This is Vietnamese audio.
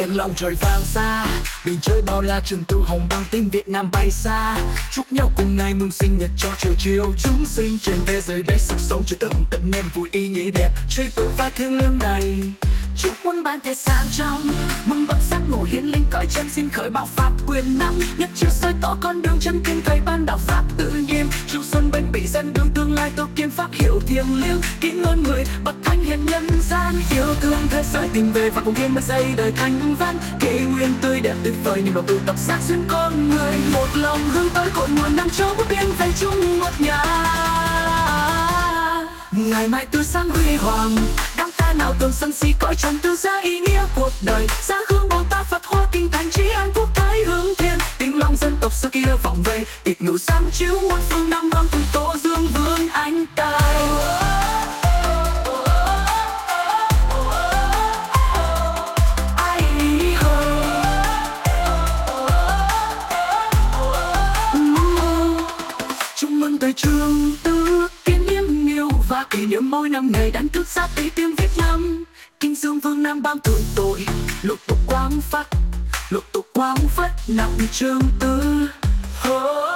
tiếng lòng trời vang xa, mình chơi bao la trường tư hồng bằng tiếng Việt Nam bay xa. Chúc nhau cùng ngày mừng sinh nhật cho chiều chiều chúng sinh trên thế giới đây sức sống chứa đựng tận niềm vui ý nghĩa đẹp chơi vượt và thương lương này. Chúc muôn bạn thể sang trong mừng bậc giác ngộ hiển linh cõi chân xin khởi bạo pháp quyền năng nhất chiều soi tỏ con đường chân kinh thầy ban đạo pháp tự nhiên. Chúc xuân bên bị dân đường tương lai tô kiếm pháp hiệu thiêng liêng kính ơn người bậc thánh hiền nhân gian yêu thương thế giới tình về và cùng thiên mất dây đời thanh văn kỷ nguyên tươi đẹp tuyệt vời niềm đầu tư tập xác xuyên con người một lòng hướng tới cội nguồn năm châu quốc biên về chung một nhà. Ngày mai tươi sáng huy hoàng đám ta nào tưởng sân si cõi trần tư giá ý nghĩa cuộc đời giá hương bồ tát Phật hoa kinh thành trí an quốc thái hướng thiên tiếng lòng dân tộc xưa kia vọng về tịch ngự sáng chiếu muôn phương năm vang cùng tổ dương vương anh tài. Chúc mừng tới trường tư kiên niệm yêu và kỷ niệm mỗi năm ngày đánh thức giáp tỷ tiếng Việt Nam kinh dương vương nam bang thượng tội lục tục quang phát nặng trường tư.